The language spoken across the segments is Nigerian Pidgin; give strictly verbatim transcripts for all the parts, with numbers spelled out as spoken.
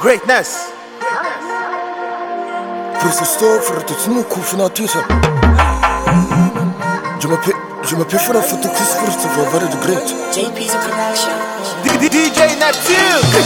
Greatness. Просто сто för att nu kufna tisa. Je m'appelle je m'appelle för att få till skurt för vad det great. J P's production. D J Neptune.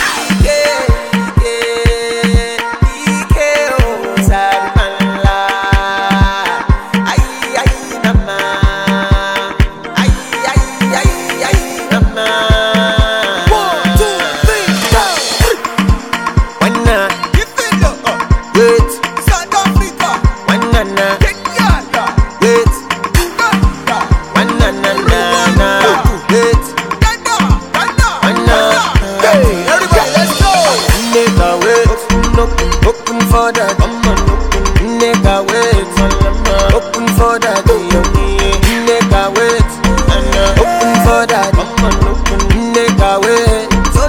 Open for that, nigga wait. Open for that, nigga wait. Open for that, nigga wait.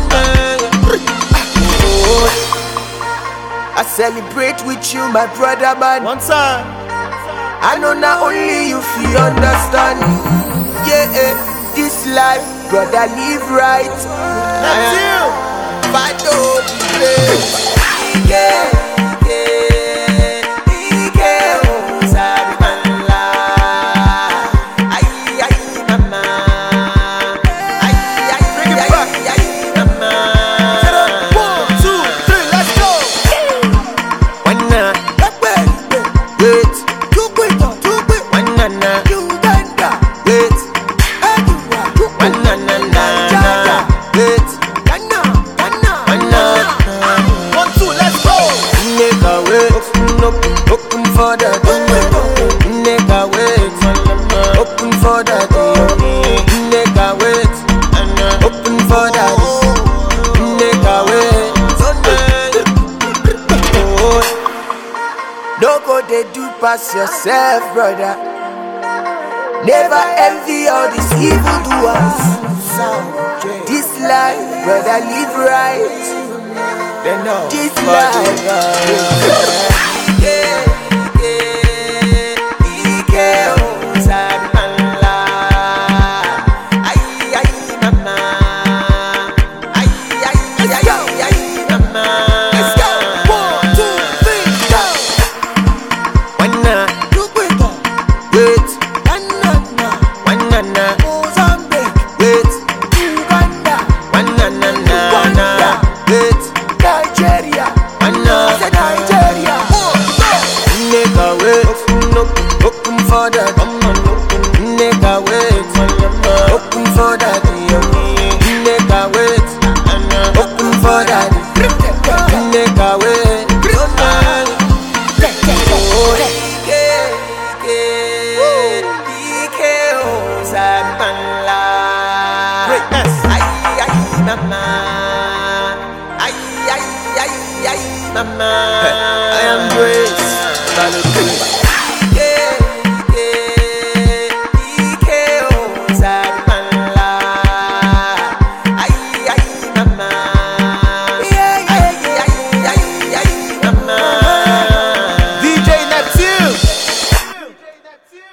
I celebrate with you, my brother, man. One time. I know not only you feel understand. Yeah, this life, brother, live right. That's you. Fight don't play. Yeah. Open for that, nigga wait. Open for that, nigga wait. Open for that, nigga wait. No go they do pass yourself, brother. Never envy all these evil doers. This life, brother, live right. This life. Open for that, nigga wait. Open for that, nigga wait. Open for that, nigga wait. Greatness. I am Grace.